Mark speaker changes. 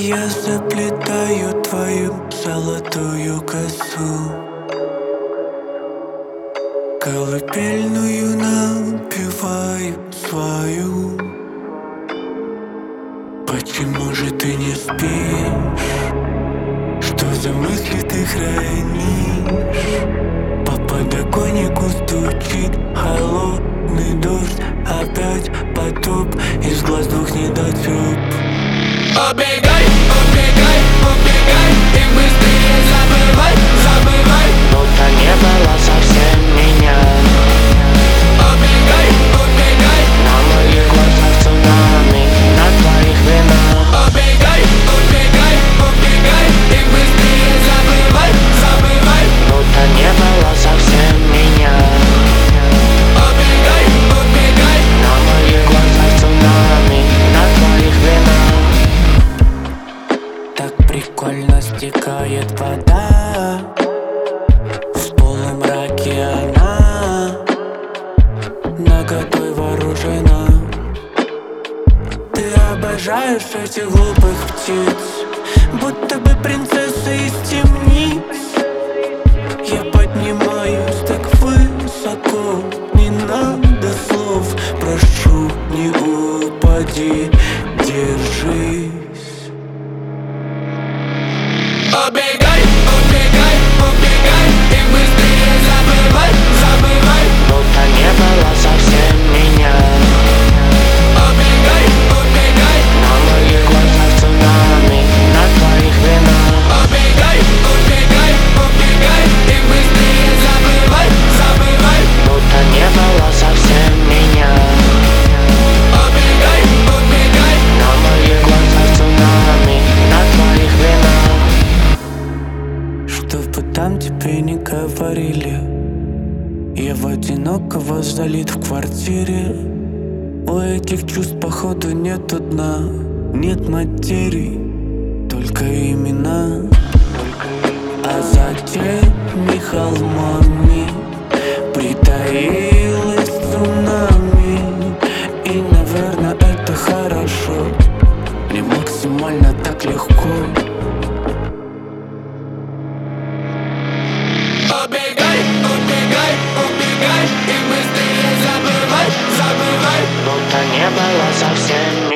Speaker 1: Я заплетаю твою золотую косу, колыбельную напеваю свою. Почему же ты не спишь? Что за мысли ты хранишь? По подоконнику стучит холодный дождь. Опять потоп, из глаз двух недотёп.
Speaker 2: Убегай, убегай, убегай, и быстрее забывай, забывай,
Speaker 3: будто не было совсем меня.
Speaker 2: убегай, убегай,
Speaker 3: На моих глазах цунами, на твоих винах.
Speaker 2: убегай, убегай, убегай, и быстрее забывай, забывай,
Speaker 3: Будто не было совсем меня.
Speaker 2: убегай, убегай,
Speaker 3: На моих глазах цунами, на твоих винах.
Speaker 1: Так прикольно стекает вода, в полумраке она наготой вооружена. Ты обожаешь этих глупых птиц, будто бы принцесса из темниц. Я поднимаюсь так высоко, не надо слов, прошу, не упади, держись.
Speaker 2: убегай, убегай, убегай, и быстрее забывай, забывай,
Speaker 3: Будто не было совсем меня.
Speaker 2: убегай, убегай,
Speaker 3: На моих глазах цунами, на твоих винах.
Speaker 2: убегай, убегай, убегай, и быстрее забывай, забывай,
Speaker 3: Будто не было совсем меня.
Speaker 2: убегай, убегай,
Speaker 3: На моих глазах цунами, на твоих винах.
Speaker 1: Что бы там тебе не говорили, я в одинокого залит в квартире. У этих чувств походу нету дна, нет материи, только имена. А за теми холмами притаилась цунами. И, наверное, это хорошо, не максимально так легко.
Speaker 2: убегай, убегай, убегай, и быстрее забывай, забывай,
Speaker 3: Будто не было совсем